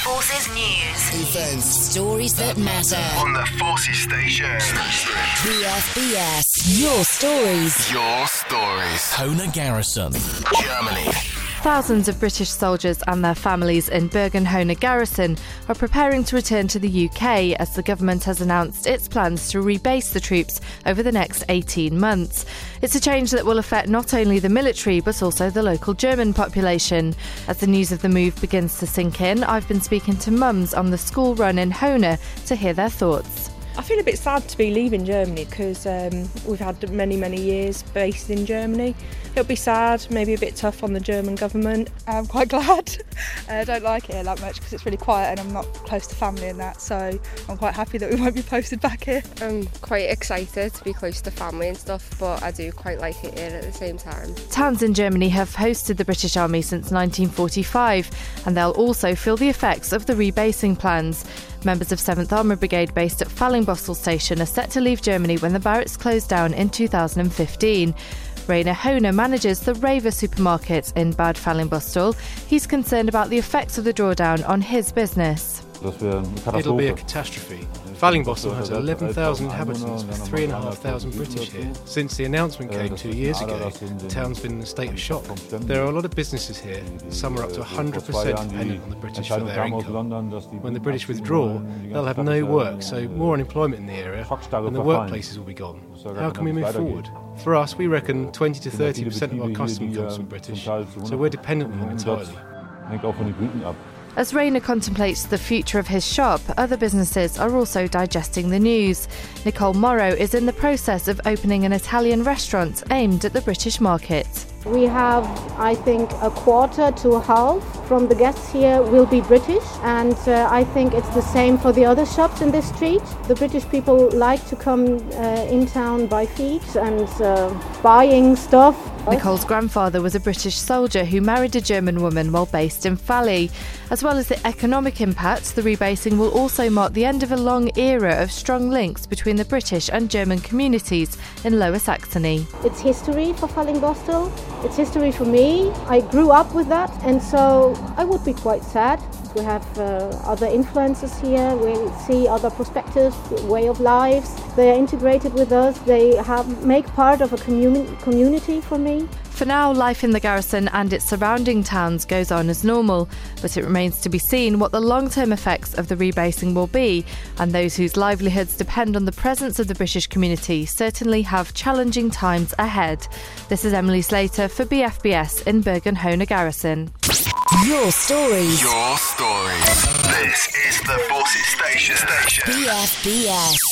Forces News. Events. Stories that matter. On the Forces Station. BFBS. Your stories. Your stories. Hohne Garrison. Germany. Thousands of British soldiers and their families in Bergen-Hohne Garrison are preparing to return to the UK as the government has announced its plans to rebase the troops over the next 18 months. It's a change that will affect not only the military but also the local German population. As the news of the move begins to sink in, I've been speaking to mums on the school run in Hohne to hear their thoughts. I feel a bit sad to be leaving Germany because we've had many years based in Germany. It'll be sad, maybe a bit tough on the German government. I'm quite glad. I don't like it here that much because it's really quiet and I'm not close to family and that, so I'm quite happy that we won't be posted back here. I'm quite excited to be close to family and stuff, but I do quite like it here at the same time. Towns in Germany have hosted the British Army since 1945 and they'll also feel the effects of the rebasing plans. Members of 7th Armoured Brigade based at Fallingbostel Station are set to leave Germany when the barracks closed down in 2015. Rainer Hohne manages the Raver supermarket in Bad Fallingbostel. He's concerned about the effects of the drawdown on his business. It'll be a catastrophe. Fallingbostel has 11,000 inhabitants with 3,500 British here. Since the announcement came 2 years ago, the town's been in a state of shock. There are a lot of businesses here. Some are up to 100% dependent on the British for their income. When the British withdraw, they'll have no work, so more unemployment in the area, and the workplaces will be gone. How can we move forward? For us, we reckon 20 to 30% of our custom comes from British, so we're dependent on them entirely. As Rainer contemplates the future of his shop, other businesses are also digesting the news. Nicole Morrow is in the process of opening an Italian restaurant aimed at the British market. We have, I think, a quarter to a half from the guests here will be British, and I think it's the same for the other shops in this street. The British people like to come in town by feet and buying stuff. Nicole's grandfather was a British soldier who married a German woman while based in Fally. As well as the economic impact, the rebasing will also mark the end of a long era of strong links between the British and German communities in Lower Saxony. It's history for Fallingbostel. It's history for me. I grew up with that, and so I would be quite sad. We have other influences here. We see other perspectives, way of lives. They are integrated with us. They make part of a community for me. For now, life in the garrison and its surrounding towns goes on as normal, but it remains to be seen what the long-term effects of the rebasing will be, and those whose livelihoods depend on the presence of the British community certainly have challenging times ahead. This is Emily Slater for BFBS in Bergen-Hohne Garrison. Your stories. Your stories. This is the Forces Station. BFBS.